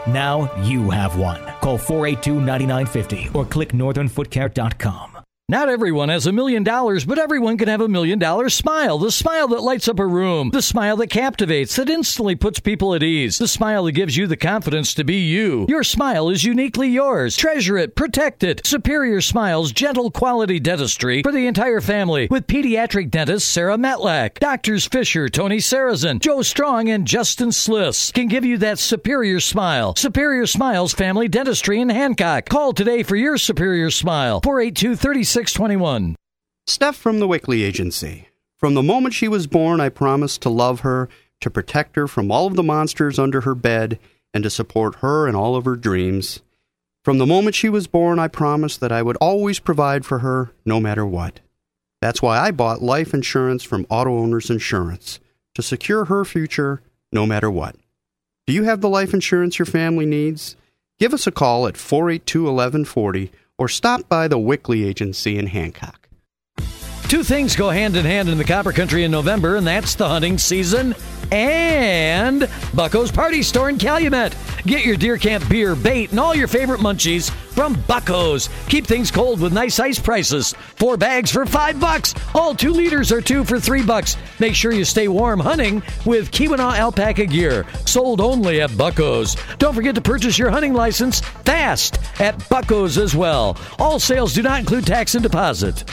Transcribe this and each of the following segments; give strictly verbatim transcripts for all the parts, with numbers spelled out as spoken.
Now you have one. Call four eight two, nine nine five zero or click northern foot care dot com. Not everyone has a million dollars, but everyone can have a million dollar smile. The smile that lights up a room. The smile that captivates, that instantly puts people at ease. The smile that gives you the confidence to be you. Your smile is uniquely yours. Treasure it. Protect it. Superior Smiles, gentle quality dentistry for the entire family with pediatric dentist Sarah Metlack. Doctors Fisher, Tony Sarazin, Joe Strong, and Justin Sliss can give you that superior smile. Superior Smiles Family Dentistry in Hancock. Call today for your superior smile. four eight two, three six two one. Steph from the Wickley Agency. From the moment she was born, I promised to love her, to protect her from all of the monsters under her bed, and to support her in all of her dreams. From the moment she was born, I promised that I would always provide for her, no matter what. That's why I bought life insurance from Auto Owners Insurance, to secure her future, no matter what. Do you have the life insurance your family needs? Give us a call at four eight two, one one four zero or stop by the Wickley Agency in Hancock. Two things go hand in hand in the Copper Country in November, and that's the hunting season and Bucko's Party Store in Calumet. Get your deer camp beer, bait, and all your favorite munchies from Bucko's. Keep things cold with nice ice prices. Four bags for five bucks. All two liters are two for three bucks. Make sure you stay warm hunting with Keweenaw alpaca gear. Sold only at Bucko's. Don't forget to purchase your hunting license fast at Bucko's as well. All sales do not include tax and deposit.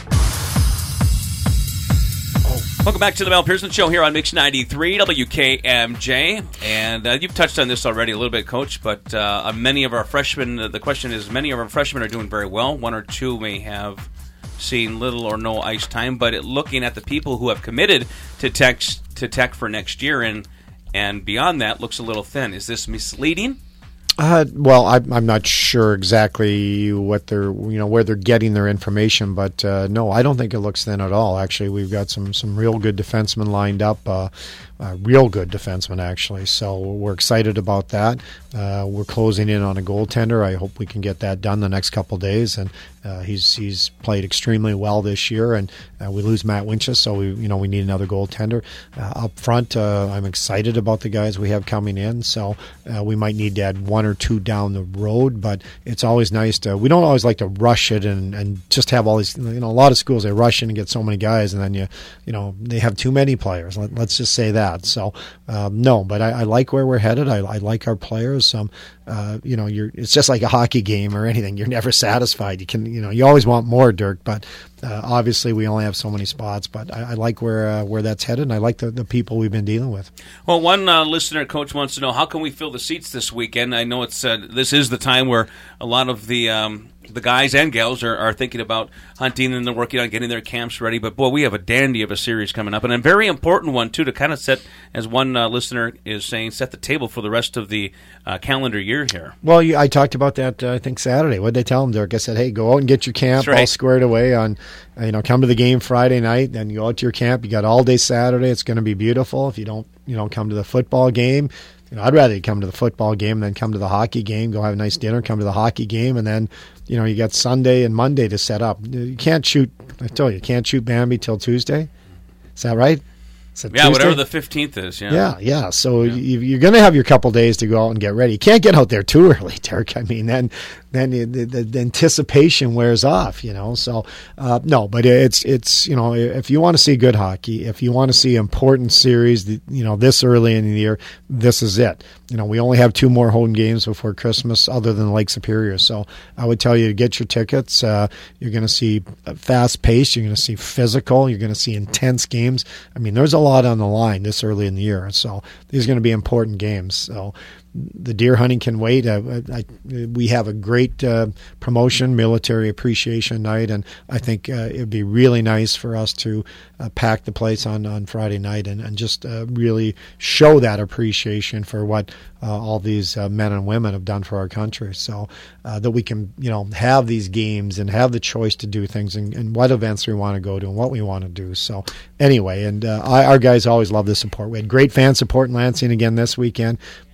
Welcome back to the Mel Pearson Show here on Mix ninety-three, W K M J. And uh, you've touched on this already a little bit, Coach, but uh, many of our freshmen, uh, the question is, many of our freshmen are doing very well. One or two may have seen little or no ice time, but it, looking at the people who have committed to tech, to tech for next year and, and beyond that, looks a little thin. Is this misleading? Uh, well, I, I'm not sure exactly what they're, you know, where they're getting their information, but uh, no, I don't think it looks thin at all. Actually, we've got some some real good defensemen lined up, uh, uh, real good defensemen actually. So we're excited about that. Uh, we're closing in on a goaltender. I hope we can get that done the next couple of days. And uh, he's he's played extremely well this year. And uh, we lose Matt Winchess, so we you know we need another goaltender uh, up front. Uh, I'm excited about the guys we have coming in. So uh, we might need to add one or two down the road, but it's always nice to. We don't always like to rush it and, and just have all these. You know, a lot of schools they rush in and get so many guys, and then you you know they have too many players. Let, let's just say that. So um, no, but I, I like where we're headed. I, I like our players. Um, uh, you know, you're. It's just like a hockey game or anything. You're never satisfied. You can, you know, you always want more, Dirk. But uh, obviously, we only have so many spots. But I, I like where uh, where that's headed, and I like the, the people we've been dealing with. Well, one uh, listener, Coach, wants to know how can we fill the seats this weekend. I know it's uh, this is the time where a lot of the um, the guys and gals are, are thinking about hunting and they're working on getting their camps ready. But boy, we have a dandy of a series coming up, and a very important one too to kind of set, as one uh, listener is saying, set the table for the rest of the uh, calendar year here. Well, you, I talked about that uh, I think Saturday. What did they tell them, Dirk? I said, hey, go out and get your camp right. all squared away on. You know, come to the game Friday night, then you go out to your camp. You got all day Saturday. It's going to be beautiful. If you don't, you know, come to the football game, you know, I'd rather you come to the football game than come to the hockey game. Go have a nice dinner, come to the hockey game, and then, you know, you got Sunday and Monday to set up. You can't shoot. I told you, you can't shoot Bambi till Tuesday. Is that right? Yeah, Tuesday? whatever the fifteenth is. Yeah, yeah, yeah. So yeah. You, you're going to have your couple days to go out and get ready. You can't get out there too early, Dirk. I mean, then then the, the, the anticipation wears off, you know. So uh, no, but it's it's you know, if you want to see good hockey, if you want to see important series, you know, this early in the year, this is it. You know, we only have two more home games before Christmas, other than Lake Superior. So I would tell you to get your tickets. Uh, you're going to see fast pace. You're going to see physical. You're going to see intense games. I mean, there's a lot on the line this early in the year. So these are going to be important games. So the deer hunting can wait. I, I, we have a great uh, promotion, military appreciation night, and I think uh, it would be really nice for us to uh, pack the place on, on Friday night and, and just uh, really show that appreciation for what uh, all these uh, men and women have done for our country. So uh, that we can, you know, have these games and have the choice to do things and, and what events we want to go to and what we want to do. So anyway, and uh, I, our guys always love the support. We had great fan support in Lansing again this weekend. Uh, it's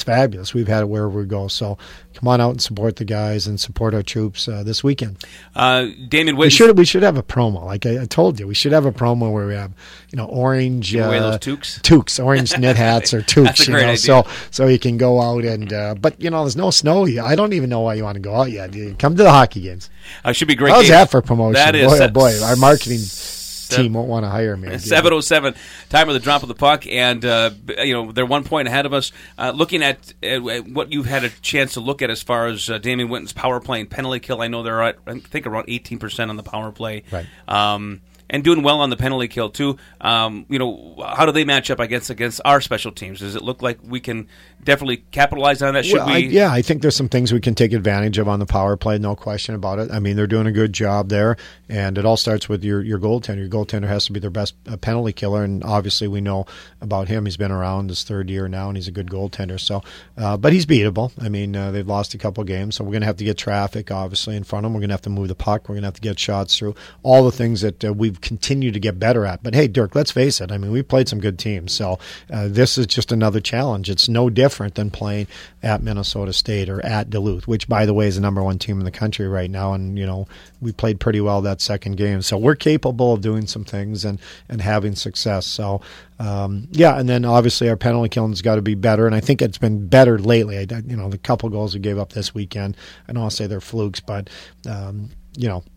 fabulous. We've had it wherever we go. So come on out and support the guys and support our troops uh, this weekend. Uh, Damon Witten. We should we should have a promo. Like I, I told you, we should have a promo where we have you know orange Give away uh, those toques, toques, orange knit hats or toques. That's a you great know, idea. So so you can go out and uh, but you know there's no snow yet. I don't even know why you want to go out yet. You come to the hockey games. Uh, should be great. How's games. that for promotion? That is boy, oh uh, boy, our marketing team won't want to hire me. seven oh seven, time of the drop of the puck, and uh, you know they're one point ahead of us. Uh, looking at uh, what you've had a chance to look at as far as uh, Damien Witten's power play and penalty kill, I know they're at I think around eighteen percent on the power play, right? Um, and doing well on the penalty kill too. Um, you know, how do they match up against against our special teams? Does it look like we can definitely capitalize on that? Should well, we? I, yeah, I think there's some things we can take advantage of on the power play, no question about it. I mean, they're doing a good job there, and it all starts with your, your goaltender. Your goaltender has to be their best uh, penalty killer, and obviously we know about him. He's been around his third year now, and he's a good goaltender. So, uh, but he's beatable. I mean, uh, they've lost a couple games, so we're going to have to get traffic, obviously, in front of them. We're going to have to move the puck. We're going to have to get shots through. All the things that uh, we've continued to get better at. But hey, Dirk, let's face it. I mean, we've played some good teams, so uh, this is just another challenge. It's no different than playing at Minnesota State or at Duluth, which, by the way, is the number one team in the country right now. And, you know, we played pretty well that second game. So we're capable of doing some things and, and having success. So, um, yeah, and then obviously our penalty killing's got to be better. And I think it's been better lately. I, you know, the couple goals we gave up this weekend, I don't want to say they're flukes, but, um, you know,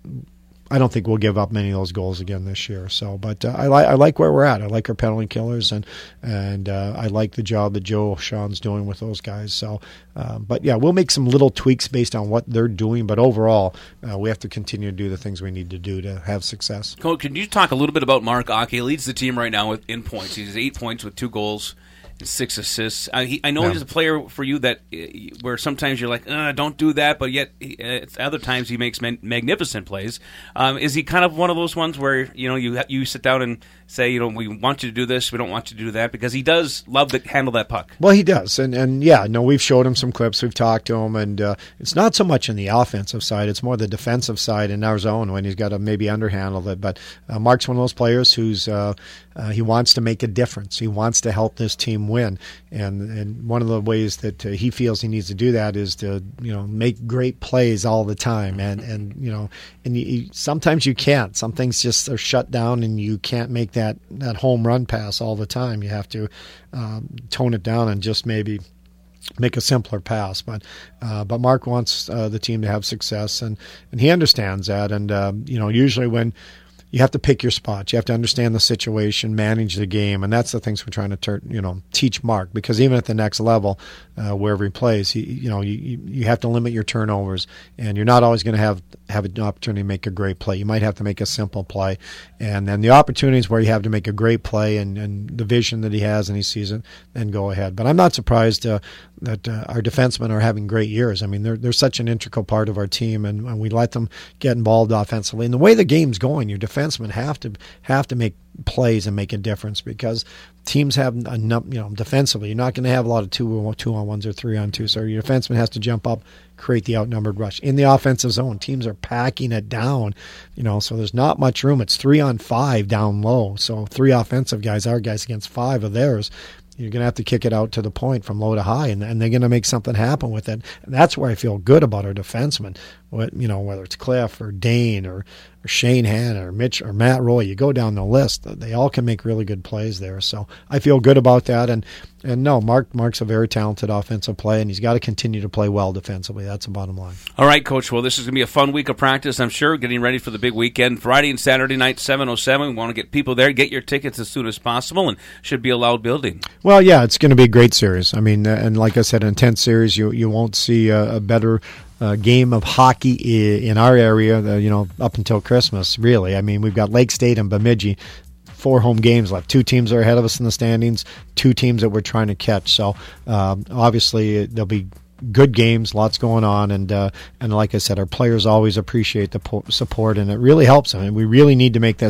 I don't think we'll give up many of those goals again this year. So, but uh, I like I like where we're at. I like our penalty killers, and and uh, I like the job that Joe Sean's doing with those guys. So, uh, but yeah, we'll make some little tweaks based on what they're doing. But overall, uh, we have to continue to do the things we need to do to have success. Coach, can you talk a little bit about Mark Ake? He leads the team right now with, in points. He's eight points with two goals. Six assists. Uh, he, I know yeah. he's a player for you that uh, where sometimes you're like, uh, don't do that, but yet uh, other times he makes man- magnificent plays. Um, is he kind of one of those ones where you know you you sit down and say, you know, we want you to do this, we don't want you to do that, because he does love to handle that puck. Well, he does, and and yeah, no, we've showed him some clips, we've talked to him, and uh, it's not so much in the offensive side; it's more the defensive side in our zone when he's got to maybe underhandle it. But uh, Mark's one of those players who's uh, uh, he wants to make a difference. He wants to help this team win, and and one of the ways that uh, he feels he needs to do that is to you know make great plays all the time, and and you know, and you, you, sometimes you can't. Some things just are shut down, and you can't make that that home run pass all the time. You have to um, tone it down and just maybe make a simpler pass. But uh, but Mark wants uh, the team to have success, and, and he understands that. And uh, you know, usually when you have to pick your spots, you have to understand the situation, manage the game, and that's the things we're trying to tur- you know teach Mark, because even at the next level, uh, wherever he plays, he, you know you you have to limit your turnovers, and you're not always going to have have an opportunity to make a great play. You might have to make a simple play, and then the opportunities where you have to make a great play and, and the vision that he has and he sees it, then go ahead. But I'm not surprised uh, that uh, our defensemen are having great years. I mean, they're they're such an integral part of our team, and, and we let them get involved offensively. And the way the game's going, your defensemen have to have to make plays and make a difference, because teams have enough, you know, defensively. You're not going to have a lot of two two on ones or three on two. So your defenseman has to jump up, create the outnumbered rush. In the offensive zone, teams are packing it down, you know, so there's not much room. It's three on five down low. So three offensive guys, our guys against five of theirs. You're going to have to kick it out to the point from low to high, and, and they're going to make something happen with it. And that's where I feel good about our defensemen. What, you know, whether it's Cliff or Dane or, or Shane Hanna or Mitch or Matt Roy, you go down the list, they all can make really good plays there. So I feel good about that. And and no, Mark Mark's a very talented offensive player, and he's got to continue to play well defensively. That's the bottom line. All right, Coach. Well, this is going to be a fun week of practice, I'm sure, getting ready for the big weekend. Friday and Saturday night, seven oh seven. We want to get people there. Get your tickets as soon as possible, and should be a loud building. Well, yeah, it's going to be a great series. I mean, and like I said, an intense series. You you won't see a, a better Uh, game of hockey in our area, uh, you know, up until Christmas, really. I mean, we've got Lake State and Bemidji, four home games left. Two teams are ahead of us in the standings, two teams that we're trying to catch. So, um, obviously, there'll be good games, lots going on, and uh, and like I said, our players always appreciate the po- support, and it really helps them. And we really need to make this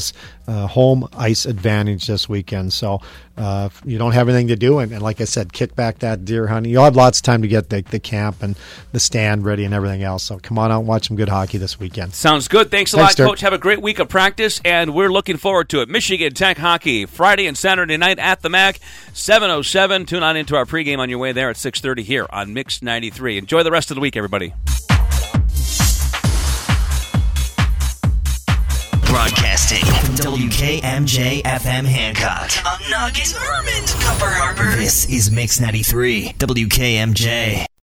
uh, home ice advantage this weekend. So uh, if you don't have anything to do, and, and like I said, kick back that deer hunting. You'll have lots of time to get the, the camp and the stand ready and everything else. So come on out and watch some good hockey this weekend. Sounds good. Thanks a Thanks, lot, Dirk. Coach. Have a great week of practice, and we're looking forward to it. Michigan Tech hockey Friday and Saturday night at the M A C, seven oh seven. Tune on into our pregame on your way there at six thirty here on Mix ninety-three. Enjoy the rest of the week, everybody. Broadcasting W K M J F M Hancock, Nugget, Hermon, Copper Harbor. This is Mix ninety-three, W K M J.